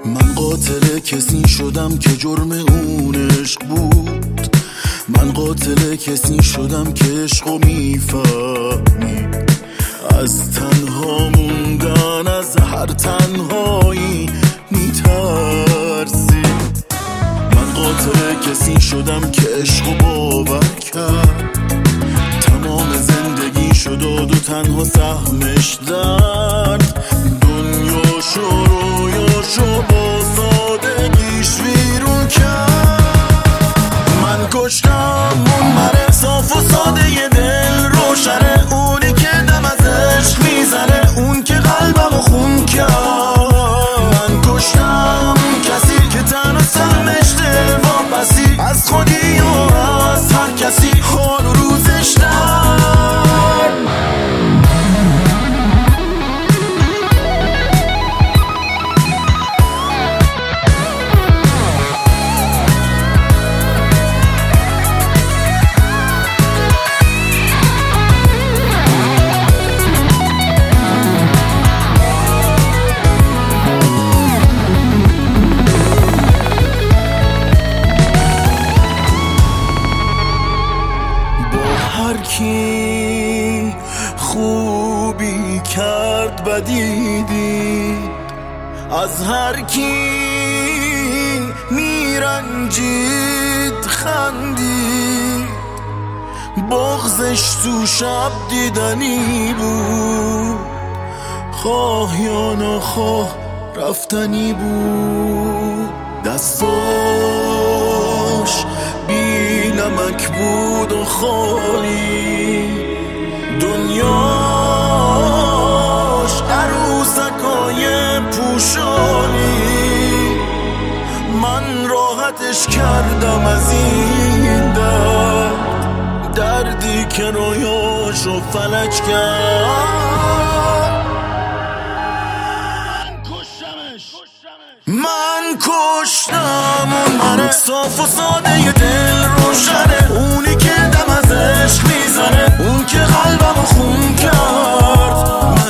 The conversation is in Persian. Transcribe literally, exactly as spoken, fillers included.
من قاتل کسی شدم که جرم اون عشق بود. من قاتل کسی شدم که عشقو میفهمید. از تنها موندن از هر تنهایی میترسید. من قاتل کسی شدم که عشقو باور کرد. تمام زندگی شد و دو تنها سهمش درد. دنیاشو رویاشو با سادگیش ویرون کرد. من کشتم اون مره صاف و ساده ی دل روشنه، اونی که دم از عشق میزنه، اون که قلبمو خون کرد. من کشتم کسی که تنها سهمش دل واپسی از خودی و از هر کسی حال و روزش در. هر کی خوبی کرد بدی دید، از هر کی میرنجید خندید. بغضش تو شب دیدنی بود، خواه یا نخواه رفتنی بود. دستاش بی نمک بود و خالی، دنیاش عروسکای پوشالی. من راحتش کردم از این درد، دردی که رویاشو فلج کرد. من کشتم اون مره صاف و ساده ی دل روشنه، اونی که دم از عشق میزنه، اون که قلبمو خون کرد.